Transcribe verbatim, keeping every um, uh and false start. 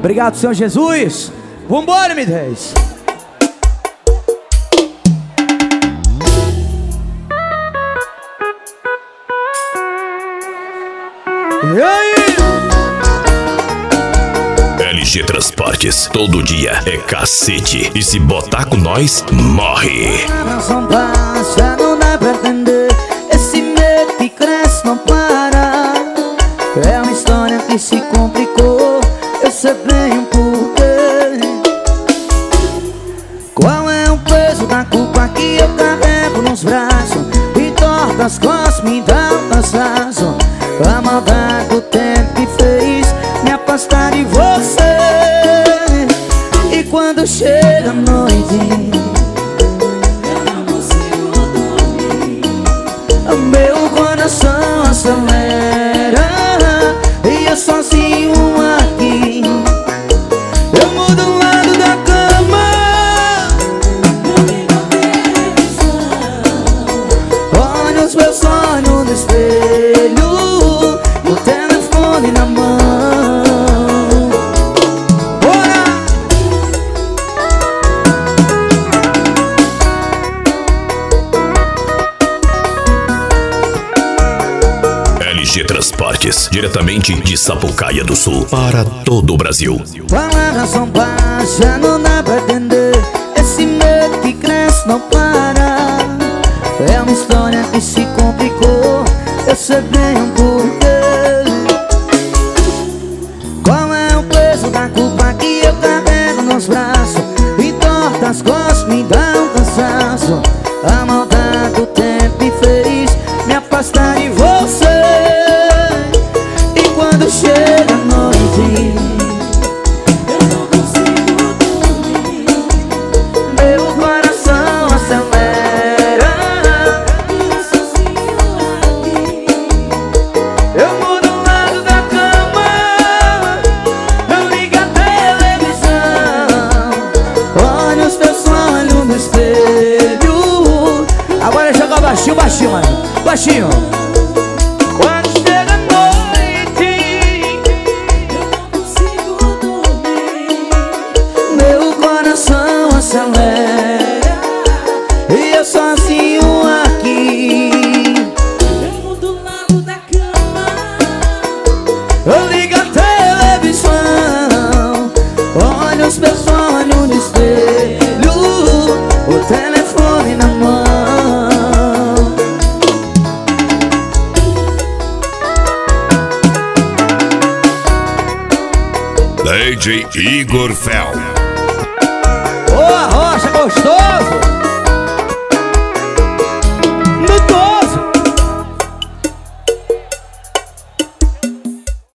Obrigado, Senhor Jesus. Vambora, M dez. E aí? L G Transportes, todo dia é cacete. E se botar com nós, morre. Não passa, não dá pra entender. Esse medo que cresce não para. É uma história que se complicou. Eu sei bem o porquê. Qual é o peso da culpa que eu carrego nos braços? E torta as costas, me dá um cansaço. A maldade do tempo que fez me afastar de você. E quando chega a noite, eu não consigo dormir. Meu coração acelera e eu sozinho aqui. Eu mudo o lado da cama, eu ligo a televisão, olho os meus olhos no espelho, o telefone na mão. L G Transportes, diretamente de Sapucaia do Sul, para todo o Brasil. Palavras são baixas, não dá pra entender. Esse medo que cresce não para. É uma história que se complicou. Eu sei bem o porquê. Qual é o peso da culpa que eu carrego nos braços? E torta as costas, me dá um cansaço. A maldade do tempo me fez me afastar de você. E quando chega a noite, eu não consigo dormir. Meu coração acelera e eu sozinho aqui. Eu mudo o lado da cama, eu ligo a televisão, olho os teus olhos no espelho. Agora joga baixinho, baixinho, mano. Baixinho. Quando chega a noite, eu não consigo dormir. Meu coração acelera e eu sozinho aqui. Eu mudo o lado da cama, eu ligo a televisão, olho os meus olhos no espelho, o telefone na mão. D J Igor Fel.